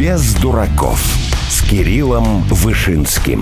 Без дураков с Кириллом Вышинским.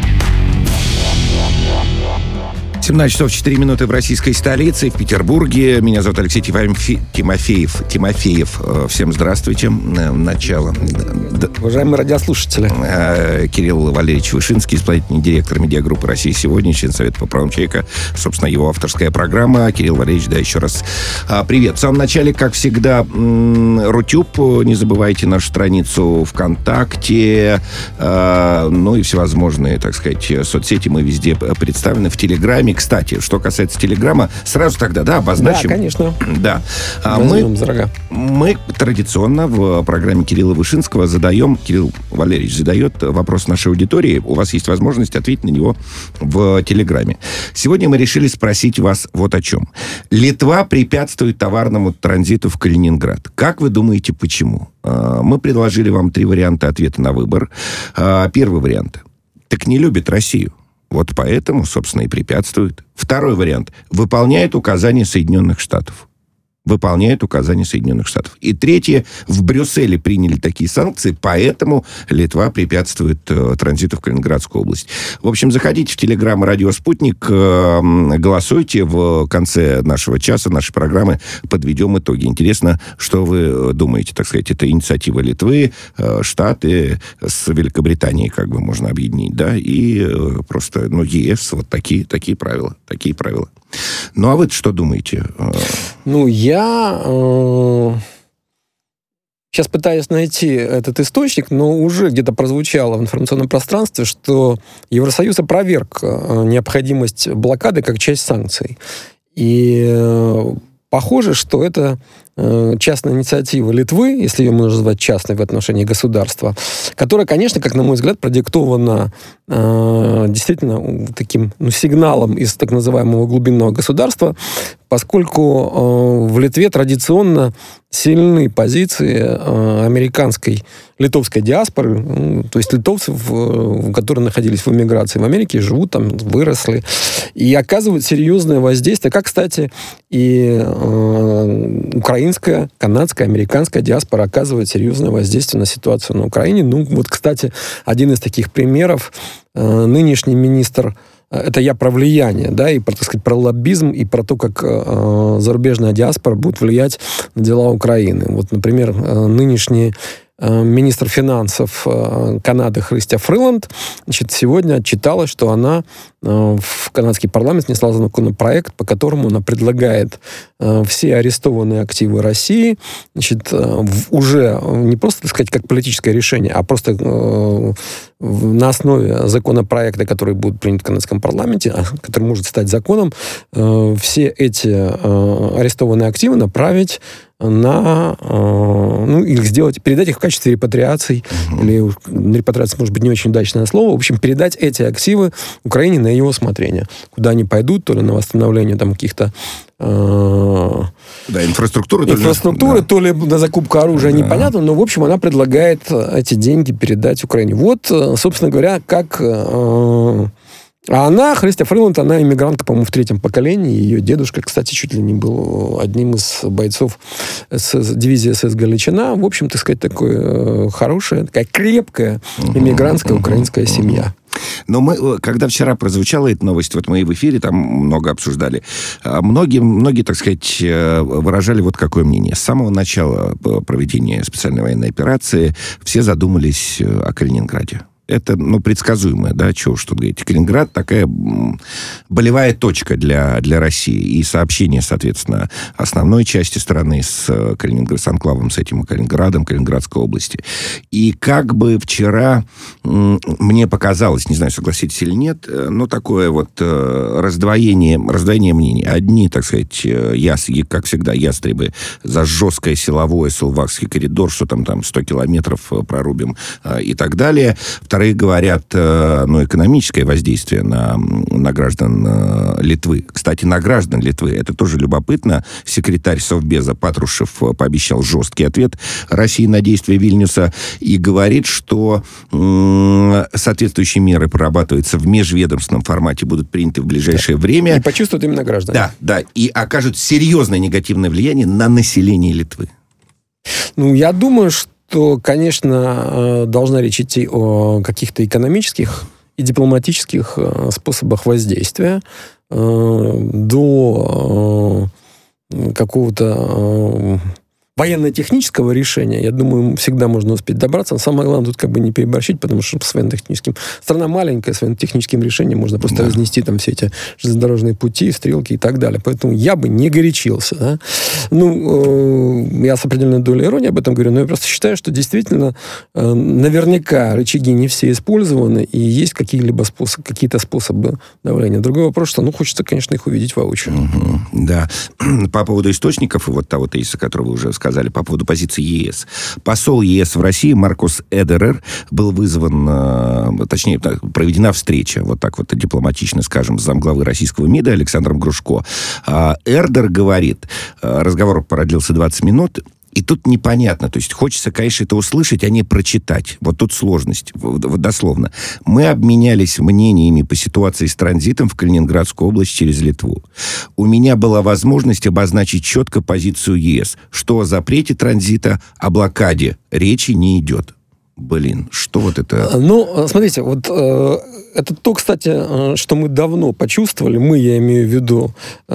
17 часов 4 минуты в российской столице, в Петербурге. Меня зовут Алексей Тимофеев. Всем здравствуйте. Начало. Уважаемые радиослушатели. Кирилл Валерьевич Вышинский, исполнительный директор медиагруппы «Россия сегодня», член Совета по правам человека. Собственно, его авторская программа. Кирилл Валерьевич, да, еще раз привет. В самом начале, как всегда, Рутюб. Не забывайте нашу страницу ВКонтакте. Ну и всевозможные, так сказать, соцсети. Мы везде представлены. В Телеграме. Кстати, что касается Телеграма, сразу тогда, да, обозначим. Да, конечно. Да. Мы традиционно в программе Кирилла Вышинского Кирилл Валерьевич задает вопрос нашей аудитории. У вас есть возможность ответить на него в Телеграме. Сегодня мы решили спросить вас вот о чем. Литва препятствует товарному транзиту в Калининград. Как вы думаете, почему? Мы предложили вам 3 варианта ответа на выбор. Первый вариант. Так не любит Россию. Вот поэтому, собственно, и препятствует. Второй вариант. Выполняет указания Соединенных Штатов. И третье. В Брюсселе приняли такие санкции, поэтому Литва препятствует транзиту в Калининградскую область. В общем, заходите в Телеграм «Радио Спутник», голосуйте. В конце нашего часа, нашей программы, подведем итоги. Интересно, что вы думаете, так сказать, это инициатива Литвы, Штаты с Великобританией, как бы можно объединить, да, и просто, ЕС, вот такие правила. Ну, а вы что думаете? Я сейчас пытаюсь найти этот источник, но уже где-то прозвучало в информационном пространстве, что Евросоюз опроверг необходимость блокады как часть санкций. И похоже, что это частная инициатива Литвы, если ее можно назвать частной в отношении государства, которая, конечно, как на мой взгляд, продиктована действительно таким сигналом из так называемого глубинного государства, поскольку в Литве традиционно сильны позиции американской, литовской диаспоры, то есть литовцев, которые находились в эмиграции в Америке, живут там, выросли, и оказывают серьезное воздействие, как, кстати, и украинская, канадская, американская диаспора оказывает серьезное воздействие на ситуацию на Украине. Кстати, один из таких примеров, нынешний министр, это я про влияние, да, и про, так сказать, про лоббизм, и про то, как зарубежная диаспора будет влиять на дела Украины. Вот, например, нынешний министр финансов Канады Христя Фриланд, сегодня отчиталась, что она в канадский парламент внесла законопроект, по которому она предлагает все арестованные активы России, уже не просто, так сказать, как политическое решение, а просто на основе законопроекта, который будет принят в канадском парламенте, который может стать законом, все эти арестованные активы направить или сделать, передать их в качестве репатриаций, или репатриация, может быть, не очень удачное слово, в общем, передать эти активы Украине на ее усмотрение. Куда они пойдут, то ли на восстановление там каких-то инфраструктуры, то ли на закупку оружия, непонятно, но, в общем, она предлагает эти деньги передать Украине. Вот, собственно говоря, как... А она, Христя Фриланд, она иммигрантка, по-моему, в 3-м поколении. Ее дедушка, кстати, чуть ли не был одним из бойцов дивизии СС «Галичина». В общем, так сказать, такая хорошая, такая крепкая иммигрантская украинская семья. Но мы, когда вчера прозвучала эта новость, вот мы и в эфире там много обсуждали, многие, так сказать, выражали вот какое мнение. С самого начала проведения специальной военной операции все задумались о Калининграде. Это, предсказуемое, да, чего уж тут говорить. Калининград такая болевая точка для России. И сообщение, соответственно, основной части страны с анклавом, с этим Калининградом, Калининградской области. И как бы вчера мне показалось, не знаю, согласитесь или нет, но такое вот раздвоение мнений. Одни, так сказать, как всегда, ястребы за жесткое силовое Сулвакский коридор, что там 100 километров прорубим и так далее. Вторые говорят, экономическое воздействие на граждан Литвы. Кстати, на граждан Литвы, это тоже любопытно. Секретарь Совбеза Патрушев пообещал жесткий ответ России на действия Вильнюса и говорит, что соответствующие меры прорабатываются в межведомственном формате, будут приняты в ближайшее время. И почувствуют именно граждане. Да, и окажут серьезное негативное влияние на население Литвы. Я думаю, что что, конечно, должна речь идти о каких-то экономических и дипломатических способах воздействия до какого-то военно-технического решения, я думаю, всегда можно успеть добраться. Но самое главное тут как бы не переборщить, потому что с военно-техническим... Страна маленькая, с военно-техническим решением можно просто разнести там все эти железнодорожные пути, стрелки и так далее. Поэтому я бы не горячился. Да? Я с определенной долей иронии об этом говорю, но я просто считаю, что действительно наверняка рычаги не все использованы, и есть какие-то способы давления. Другой вопрос, что хочется, конечно, их увидеть воочию. Да. По поводу источников и вот того тезиса, который вы уже сказали, по поводу позиции ЕС. Посол ЕС в России Маркус Эдерер был вызван, точнее, проведена встреча, вот так вот дипломатично скажем, с замглавы российского МИДа Александром Грушко. Эрдер говорит, разговор продлился 20 минут, и тут непонятно, то есть хочется, конечно, это услышать, а не прочитать. Вот тут сложность, дословно. Мы обменялись мнениями по ситуации с транзитом в Калининградскую область через Литву. У меня была возможность обозначить четко позицию ЕС, что о запрете транзита, о блокаде речи не идет. Блин, что вот это... Смотрите, вот это то, кстати, что мы давно почувствовали. Я имею в виду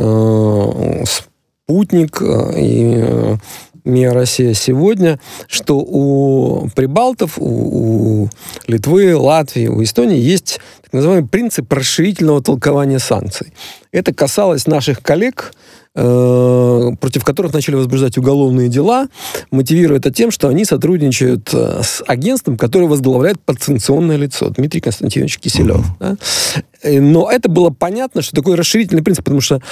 «Спутник» и... МИА «Россия» сегодня, что у прибалтов, у Литвы, Латвии, у Эстонии есть так называемый принцип расширительного толкования санкций. Это касалось наших коллег, против которых начали возбуждать уголовные дела, мотивируя это тем, что они сотрудничают с агентством, которое возглавляет подсанкционное лицо, Дмитрий Константинович Киселев. Да? Но это было понятно, что такой расширительный принцип, потому что,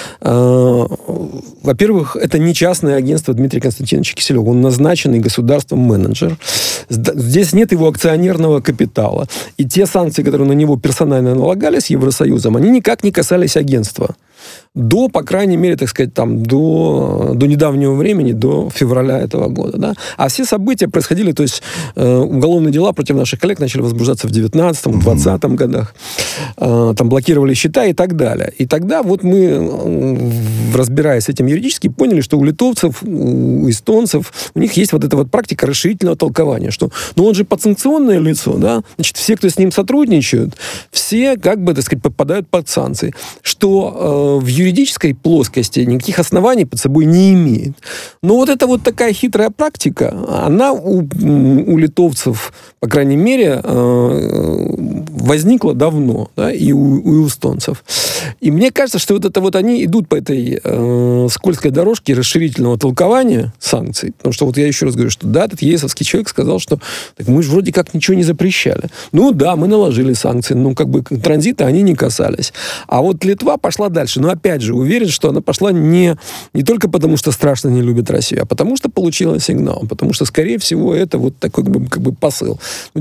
во-первых, это не частное агентство Дмитрия Константиновича Киселева, он назначенный государством менеджер. Здесь нет его акционерного капитала. И те санкции, которые на него персонально налагались Евросоюзом, они никак не касались агентства. По крайней мере, так сказать, до недавнего времени, до февраля этого года. Да? А все события происходили, то есть уголовные дела против наших коллег начали возбуждаться в 19-20 годах. Там блокировали счета и так далее. И тогда вот мы, разбираясь с этим юридически, поняли, что у литовцев, у эстонцев, у них есть вот эта вот практика расширительного толкования, что он же подсанкционное лицо, да? Значит, все, кто с ним сотрудничают, все, как бы, так сказать, попадают под санкции. Что в юридической плоскости никаких оснований под собой не имеет. Но вот эта вот такая хитрая практика, она у литовцев, по крайней мере, возникла давно, да, и у эстонцев. И мне кажется, что вот это вот они идут по этой скользкой дорожке расширительного толкования санкций. Потому что вот я еще раз говорю, что да, этот ЕСовский человек сказал, что так мы же вроде как ничего не запрещали. Ну да, мы наложили санкции, но как бы транзита они не касались. А вот Литва пошла дальше. Но опять же, уверен, что она пошла не только потому, что страшно не любит Россию, а потому что получила сигнал. Потому что, скорее всего, это вот такой как бы посыл.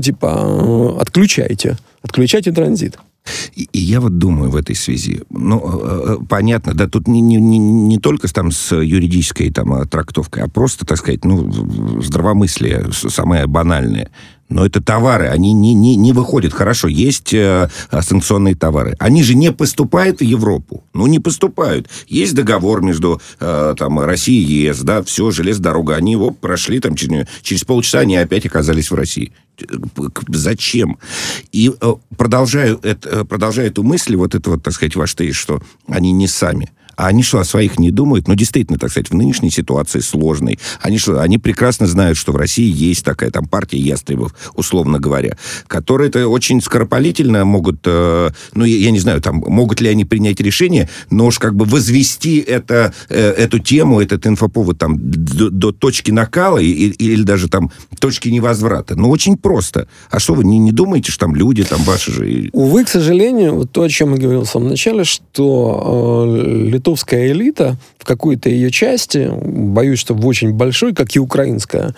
Отключайте транзит. И я вот думаю в этой связи, понятно, да, тут не только там с юридической трактовкой, а просто, так сказать, здравомыслие самое банальное. Но это товары, они не выходят. Хорошо, есть санкционные товары. Они же не поступают в Европу. Не поступают. Есть договор между Россией и ЕС, да, все, железная дорога. Они его прошли, через полчаса они опять оказались в России. Зачем? И продолжаю эту мысль, вот это вот, так сказать, ваш тезис, что они не сами. А они что, о своих не думают? Действительно, так сказать, в нынешней ситуации сложной. Они прекрасно знают, что в России есть такая партия ястребов, условно говоря, которые это очень скоропалительно могут, я не знаю, могут ли они принять решение, но уж как бы возвести эту тему, этот инфоповод до точки накала или даже точки невозврата. Очень просто. А что вы не думаете, что люди ваши же... Увы, к сожалению, вот то, о чем я говорил в самом начале, что литовская элита в какой-то ее части, боюсь, что в очень большой, как и украинская,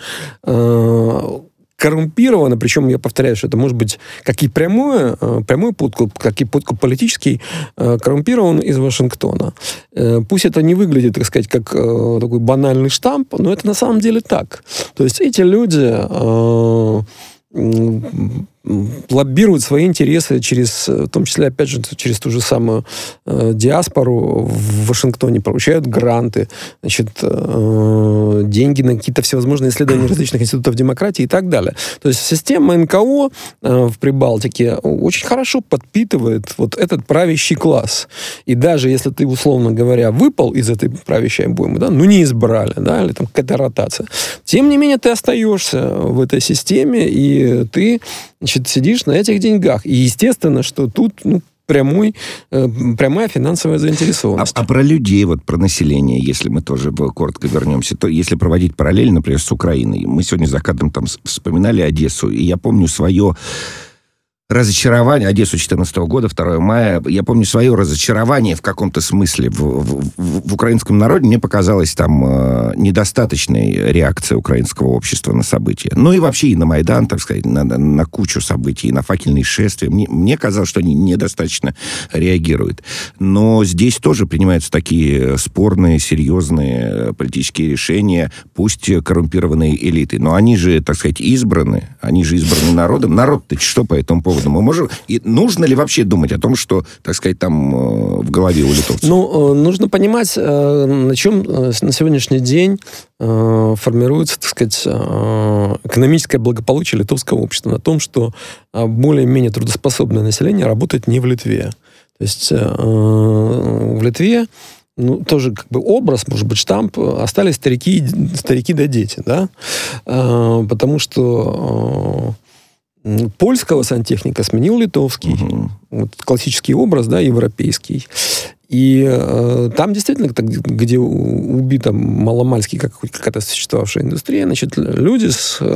коррумпирована, причем я повторяю, что это может быть как и прямой подкуп, как и подкуп политический, коррумпирован из Вашингтона. Пусть это не выглядит, так сказать, как такой банальный штамп, но это на самом деле так. То есть эти люди лоббируют свои интересы через, в том числе, опять же, через ту же самую диаспору в Вашингтоне, получают гранты, значит, деньги на какие-то всевозможные исследования различных институтов демократии и так далее. То есть система НКО в Прибалтике очень хорошо подпитывает вот этот правящий класс. И даже если ты, условно говоря, выпал из этой правящей обоймы, да, ну, не избрали, да, или там какая-то ротация, тем не менее ты остаешься в этой системе, и ты, значит, сидишь на этих деньгах. И естественно, что тут, ну, прямая финансовая заинтересованность. А про людей, вот про население, если мы тоже коротко вернемся, то если проводить параллель, например, с Украиной, мы сегодня за кадром там вспоминали Одессу, и я помню свое разочарование, Одессу 2014 года, 2 мая, я помню свое разочарование в каком-то смысле в украинском народе. Мне показалась там недостаточной реакция украинского общества на события. Ну и вообще и на Майдан, так сказать, на кучу событий, на факельные шествия. Мне казалось, что они недостаточно реагируют. Но здесь тоже принимаются такие спорные, серьезные политические решения, пусть коррумпированные элиты. Но они же, так сказать, избраны народом. Народ-то что по этому поводу? Мы можем... И нужно ли вообще думать о том, что, так сказать, там в голове у литовцев? Ну, нужно понимать, на чем на сегодняшний день формируется, так сказать, экономическое благополучие литовского общества. На том, что более-менее трудоспособное население работает не в Литве. То есть в Литве, ну, тоже как бы образ, может быть, штамп, остались старики да дети, да? Потому что польского сантехника сменил литовский. Вот классический образ, да, европейский. И там действительно, где убита маломальски какая-то существовавшая индустрия, значит, люди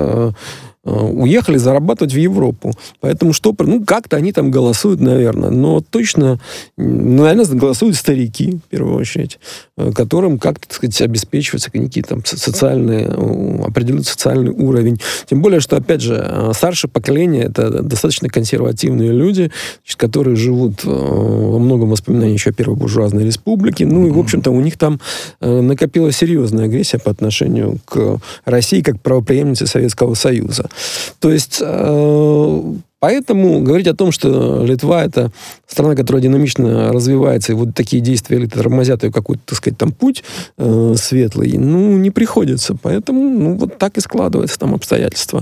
уехали зарабатывать в Европу. Поэтому как-то они там голосуют, наверное. Но точно, наверное, голосуют старики, в первую очередь, которым как-то, так сказать, обеспечиваются какие-то там определенный социальный уровень. Тем более, что, опять же, старшее поколение — это достаточно консервативные люди, которые живут во многом воспоминаний еще о Первой буржуазной республике. Ну и, в общем-то, у них там накопилась серьезная агрессия по отношению к России как правопреемнице Советского Союза. То есть, поэтому говорить о том, что Литва — это страна, которая динамично развивается, и вот такие действия элиты тормозят ее какой-то, так сказать, там путь светлый, не приходится. Поэтому, вот так и складываются там обстоятельства.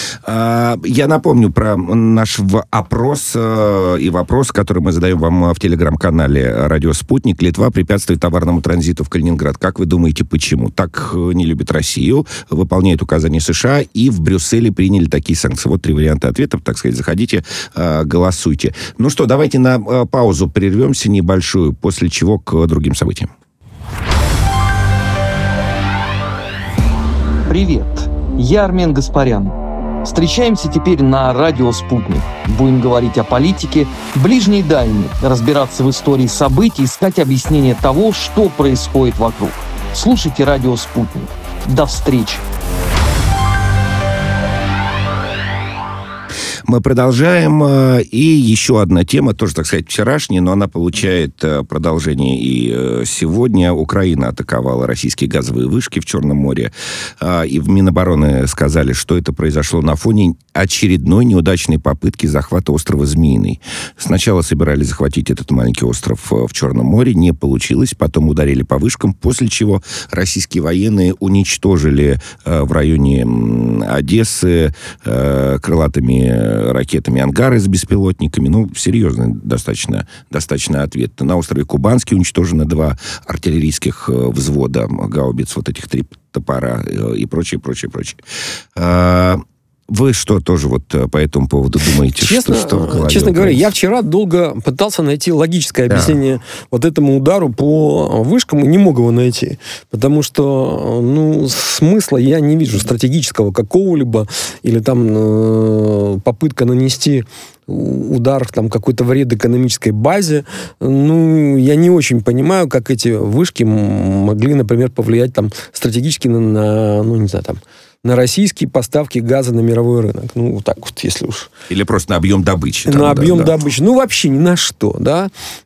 Я напомню про наш опрос и вопрос, который мы задаем вам в телеграм-канале «Радио Спутник». Литва препятствует товарному транзиту в Калининград. Как вы думаете, почему? Так не любит Россию, выполняет указания США, и в Брюсселе приняли такие санкции. Вот 3 варианта ответов, так сказать. Заходите, голосуйте. Ну что, давайте на паузу прервемся небольшую, после чего к другим событиям. Привет, я Армен Гаспарян. Встречаемся теперь на радио «Спутник». Будем говорить о политике, ближней и дальней, разбираться в истории событий, искать объяснение того, что происходит вокруг. Слушайте радио «Спутник». До встречи. Мы продолжаем. И еще одна тема, тоже, так сказать, вчерашняя, но она получает продолжение и сегодня. Украина атаковала российские газовые вышки в Черном море. И в Минобороны сказали, что это произошло на фоне очередной неудачной попытки захвата острова Змеиный. Сначала собирались захватить этот маленький остров в Черном море. Не получилось. Потом ударили по вышкам, после чего российские военные уничтожили в районе Одессы крылатыми ракетами ангары с беспилотниками. Серьезный достаточно ответ. На острове Кубанский уничтожено 2 артиллерийских взвода гаубиц, вот этих 3 топора и прочее. Вы что тоже вот по этому поводу думаете? Что в голове? Честно говоря, я вчера долго пытался найти логическое объяснение вот этому удару по вышкам и не мог его найти. Потому что, смысла я не вижу стратегического какого-либо, или там попытка нанести удар, там, какой-то вред экономической базе. Я не очень понимаю, как эти вышки могли, например, повлиять там стратегически на российские поставки газа на мировой рынок. Вот так вот, если уж. Или просто на объем добычи. На объем добычи. Вообще ни на что, да.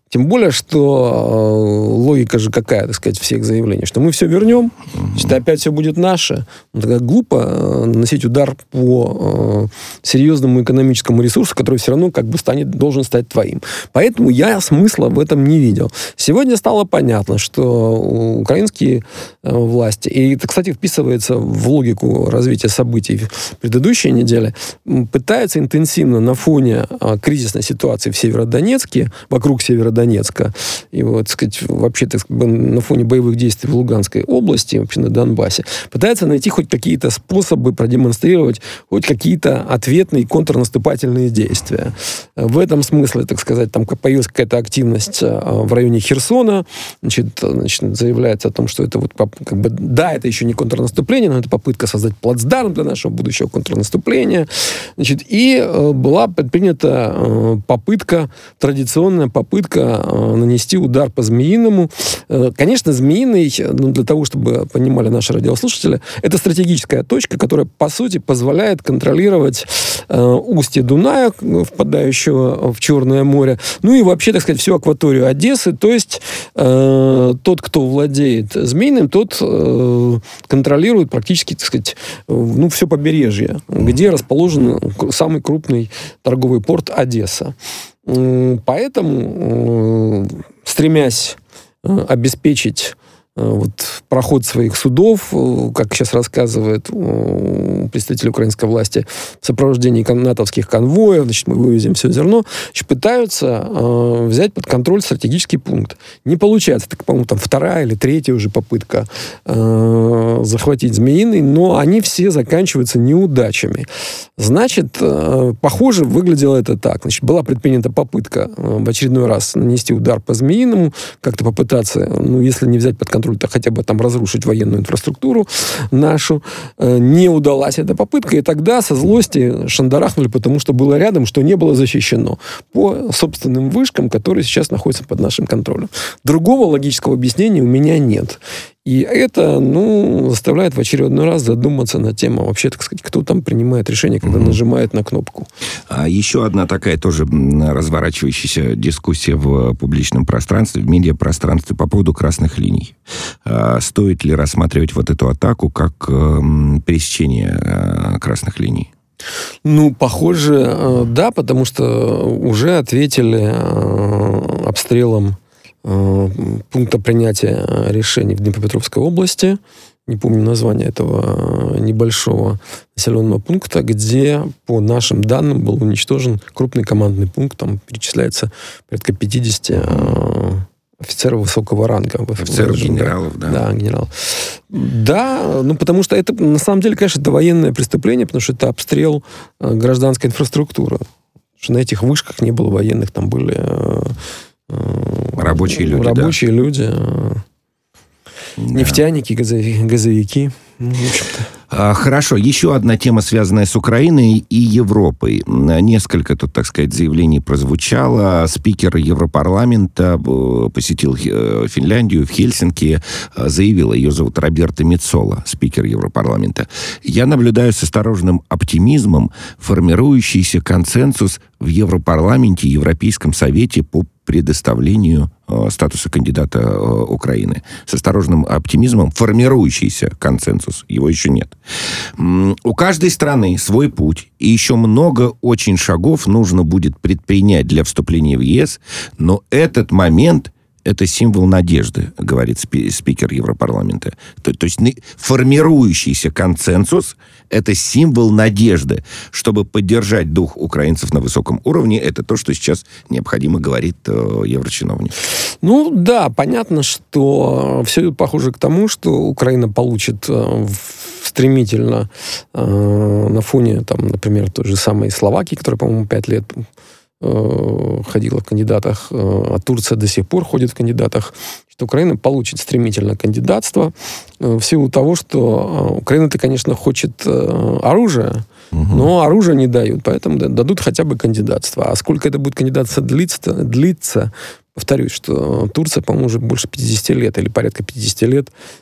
Тем более, что логика же какая, так сказать, всех заявлений, что мы все вернем, значит, опять все будет наше. Ну, тогда глупо наносить удар по серьезному экономическому ресурсу, который все равно как бы должен стать твоим. Поэтому я смысла в этом не видел. Сегодня стало понятно, что украинские власти, и это, кстати, вписывается в логику развития событий в предыдущей неделе, пытаются интенсивно на фоне кризисной ситуации в Северодонецке, вокруг Северодонецка, и вот, так сказать, вообще, так сказать, на фоне боевых действий в Луганской области, вообще на Донбассе, пытаются найти хоть какие-то способы продемонстрировать хоть какие-то ответные контрнаступательные действия. В этом смысле, так сказать, там появилась какая-то активность в районе Херсона, значит, заявляется о том, что это вот, как бы, да, это еще не контрнаступление, но это попытка создать плацдарм для нашего будущего контрнаступления. Значит, и была предпринята традиционная попытка нанести удар по Змеиному. Конечно, Змеиный, для того, чтобы понимали наши радиослушатели, это стратегическая точка, которая, по сути, позволяет контролировать устье Дуная, впадающего в Черное море, ну и вообще, так сказать, всю акваторию Одессы. То есть тот, кто владеет Змеиным, тот контролирует практически, так сказать, все побережье, где расположен самый крупный торговый порт Одесса. Поэтому, стремясь обеспечить проход своих судов, как сейчас рассказывает представитель украинской власти, в сопровождении натовских конвоев, значит, мы вывезем все зерно, значит, пытаются взять под контроль стратегический пункт. Не получается. Так, по-моему, там вторая или третья уже попытка захватить Змеиный, но они все заканчиваются неудачами. Значит, похоже, выглядело это так. Значит, была предпринята попытка в очередной раз нанести удар по Змеиному, как-то попытаться, если не взять под контроль, то хотя бы там разрушить военную инфраструктуру нашу. Не удалась эта попытка, и тогда со злости шандарахнули, потому что было рядом, что не было защищено по собственным вышкам, которые сейчас находятся под нашим контролем. Другого логического объяснения у меня нет. И это, заставляет в очередной раз задуматься на тему, вообще, так сказать, кто там принимает решение, когда нажимает на кнопку. А еще одна такая тоже разворачивающаяся дискуссия в публичном пространстве, в медиапространстве по поводу красных линий. Стоит ли рассматривать вот эту атаку как пересечение красных линий? Похоже, да, потому что уже ответили обстрелом пункта принятия решений в Днепропетровской области. Не помню название этого небольшого населенного пункта, где, по нашим данным, был уничтожен крупный командный пункт. Там перечисляется порядка 50 офицеров высокого ранга. Офицеров, генералов, да. Да, генералов. Да, потому что это, на самом деле, конечно, это военное преступление, потому что это обстрел гражданской инфраструктуры. Потому что на этих вышках не было военных, там были рабочие люди, нефтяники, газовики. В общем-то. Хорошо. Еще одна тема, связанная с Украиной и Европой. Несколько тут, так сказать, заявлений прозвучало. Спикер Европарламента посетил Финляндию, в Хельсинки. Заявила, ее зовут Роберта Мецола, спикер Европарламента. «Я наблюдаю с осторожным оптимизмом формирующийся консенсус в Европарламенте и Европейском Совете по предоставлению статуса кандидата Украины». С осторожным оптимизмом формирующийся консенсус. Его еще нет. У каждой страны свой путь, и еще много очень шагов нужно будет предпринять для вступления в ЕС, но этот момент – это символ надежды, говорит спикер Европарламента. То есть формирующийся консенсус – это символ надежды. Чтобы поддержать дух украинцев на высоком уровне, это то, что сейчас необходимо, говорит еврочиновник. Да, понятно, что все похоже к тому, что Украина получит стремительно на фоне, например, той же самой Словакии, которая, по-моему, 5 лет ходила в кандидатах, а Турция до сих пор ходит в кандидатах, что Украина получит стремительно кандидатство в силу того, что Украина-то, конечно, хочет оружия, но оружие не дают, поэтому дадут хотя бы кандидатство. А сколько это будет кандидатство длиться, повторюсь, что Турция, по-моему, уже больше 50 лет или порядка 50 лет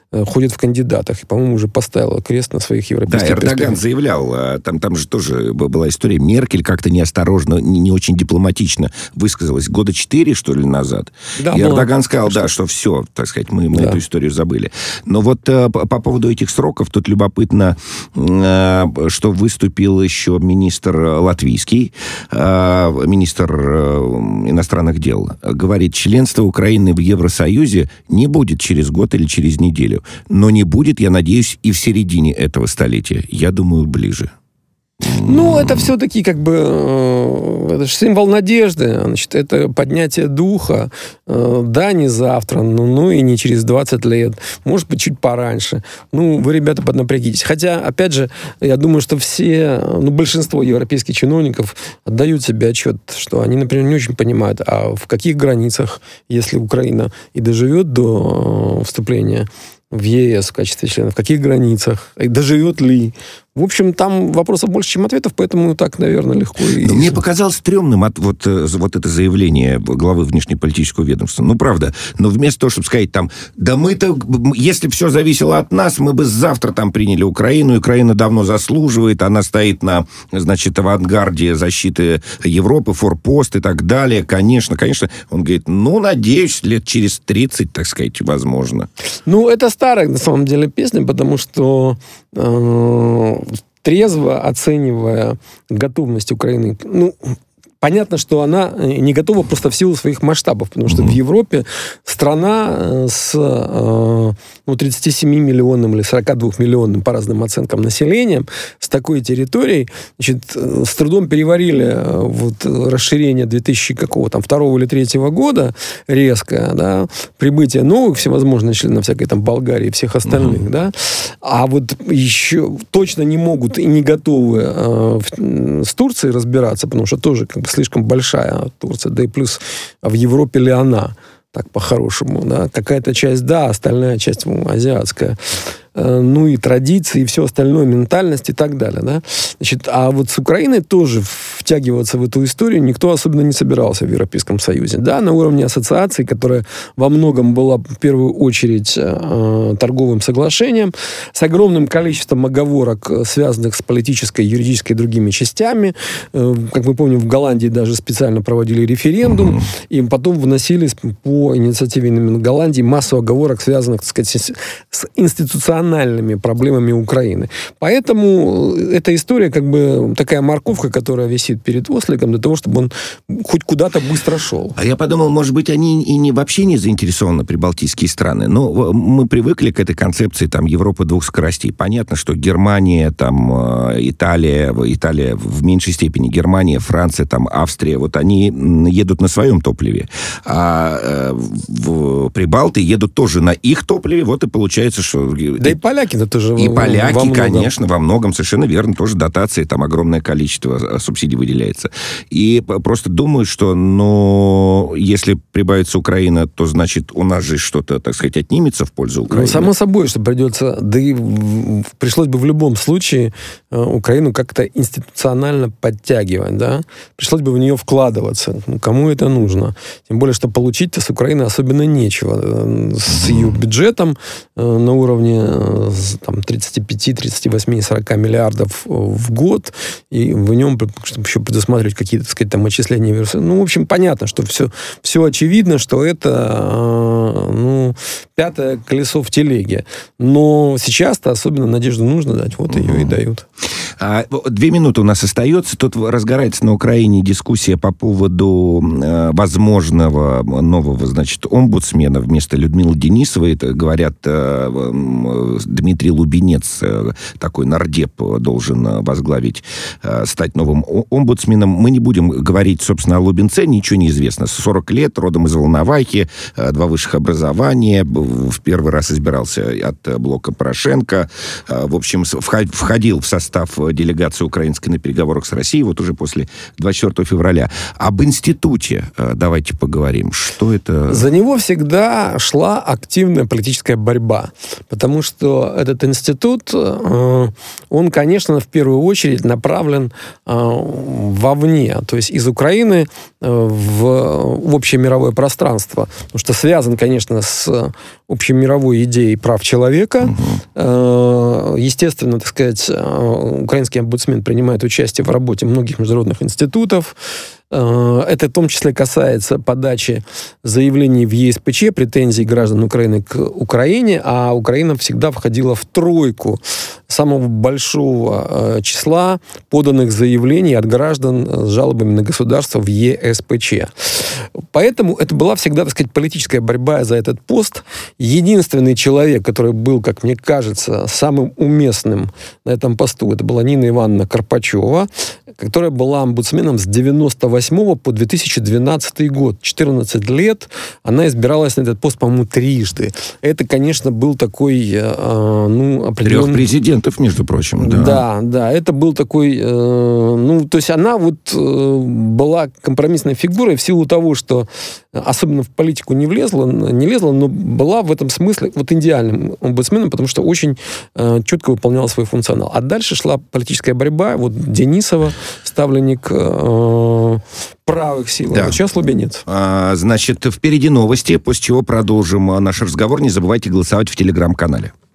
ходит в кандидатах. И, по-моему, уже поставила крест на своих европейских перспективах. Да, Эрдоган заявлял, там же тоже была история, Меркель как-то неосторожно, не очень дипломатично высказалась 4 года, что ли, назад. Да, и Эрдоган сказал, что все, так сказать, мы эту историю забыли. Но вот по поводу этих сроков, тут любопытно, что выступил еще министр латвийский, министр иностранных дел, говорит, членство Украины в Евросоюзе не будет через год или через неделю, но не будет, я надеюсь, и в середине этого столетия. Я думаю, ближе. Ну, это все-таки это же символ надежды, значит, это поднятие духа, да, не завтра, ну и не через 20 лет, может быть, чуть пораньше. Ну, вы, ребята, поднапрягитесь. Хотя, опять же, я думаю, что большинство европейских чиновников отдают себе отчет, что они, например, не очень понимают, а в каких границах, если Украина и доживет до вступления в ЕС в качестве члена, в каких границах, и доживет ли. В общем, там вопросов больше, чем ответов, поэтому так, наверное, легко. Мне показалось стрёмным вот это заявление главы внешнеполитического ведомства. Ну, правда. Но вместо того, чтобы сказать там, да мы-то, если бы все зависело от нас, мы бы завтра там приняли Украину. Украина давно заслуживает, она стоит на, значит, авангарде защиты Европы, форпост и так далее. Конечно. Он говорит, надеюсь, лет через 30, так сказать, возможно. Ну, это старая, на самом деле, песня, потому что трезво оценивая готовность Украины, понятно, что она не готова просто в силу своих масштабов, потому что в Европе страна с 37-миллионным или 42-миллионным, по разным оценкам, населением, с такой территорией, значит, с трудом переварили расширение 2002 или 2003 года резко, да, прибытие новых всевозможных членов всякой там Болгарии и всех остальных, да, а вот еще точно не могут и не готовы с Турцией разбираться, потому что тоже слишком большая Турция, да и плюс в Европе ли она, так по-хорошему, да, какая-то часть, да, остальная часть азиатская, и традиции, и все остальное, ментальность и так далее, да. Значит, а вот с Украиной тоже втягиваться в эту историю никто особенно не собирался в Европейском Союзе, да, на уровне ассоциации, которая во многом была в первую очередь торговым соглашением, с огромным количеством оговорок, связанных с политической, юридической и другими частями. Как мы помним, в Голландии даже специально проводили референдум, и потом вносились по инициативе именно Голландии массу оговорок, связанных, так сказать, с институциональными проблемами Украины. Поэтому эта история такая морковка, которая висит перед осликом для того, чтобы он хоть куда-то быстро шел. А я подумал, может быть, они и вообще не заинтересованы, прибалтийские страны. Но мы привыкли к этой концепции Европы двух скоростей. Понятно, что Германия, Италия в меньшей степени, Германия, Франция, Австрия, они едут на своем топливе. А прибалты едут тоже на их топливе, и получается, что... Да и поляки-то тоже и поляки, конечно, во многом, совершенно верно, тоже дотации, огромное количество субсидий выделяется. И просто думаю, что, если прибавится Украина, то, значит, у нас же что-то, так сказать, отнимется в пользу Украины. Само собой, что придется, да и пришлось бы в любом случае Украину как-то институционально подтягивать, да, пришлось бы в нее вкладываться. Кому это нужно? Тем более, что получить-то с Украины особенно нечего. С ее бюджетом на уровне 35, 38, 40 миллиардов в год, и в нем, чтобы еще предусматривать какие-то, так сказать, отчисления. В общем, понятно, что все очевидно, что это, пятое колесо в телеге. Но сейчас-то особенно надежду нужно дать, ее и дают. 2 минуты у нас остается. Тут разгорается на Украине дискуссия по поводу возможного нового, значит, омбудсмена вместо Людмилы Денисовой. Это, говорят, Дмитрий Лубенец, такой нардеп, должен возглавить, стать новым омбудсменом. Мы не будем говорить, собственно, о Лубенце, ничего не известно. 40 лет, родом из Волновахи, 2 высших образования, в первый раз избирался от блока Порошенко. В общем, входил в состав делегации украинской на переговорах с Россией, вот уже после 24 февраля. Об институте давайте поговорим. Что это? За него всегда шла активная политическая борьба, потому что этот институт, он, конечно, в первую очередь направлен вовне, то есть из Украины в общее мировое пространство, потому что связан, конечно, с общемировой идеей прав человека. Естественно, так сказать, украинский омбудсмен принимает участие в работе многих международных институтов. Это в том числе касается подачи заявлений в ЕСПЧ, претензий граждан Украины к Украине, а Украина всегда входила в тройку самого большого числа поданных заявлений от граждан с жалобами на государство в ЕСПЧ. Поэтому это была всегда, так сказать, политическая борьба за этот пост. Единственный человек, который был, как мне кажется, самым уместным на этом посту, это была Нина Ивановна Карпачева, которая была омбудсменом с 1998 по 2012 год. 14 лет она избиралась на этот пост, по-моему, трижды. Это, конечно, был такой, определенный... 3 президентов, между прочим. Да, это был такой... то есть она была компромиссной фигурой в силу того, что особенно в политику не лезла, но была в этом смысле идеальным омбудсменом, потому что очень четко выполняла свой функционал. А дальше шла политическая борьба. Денисова, ставленник правых сил. Да. Сейчас Лубенец. Значит, впереди новости, после чего продолжим наш разговор. Не забывайте голосовать в Телеграм-канале.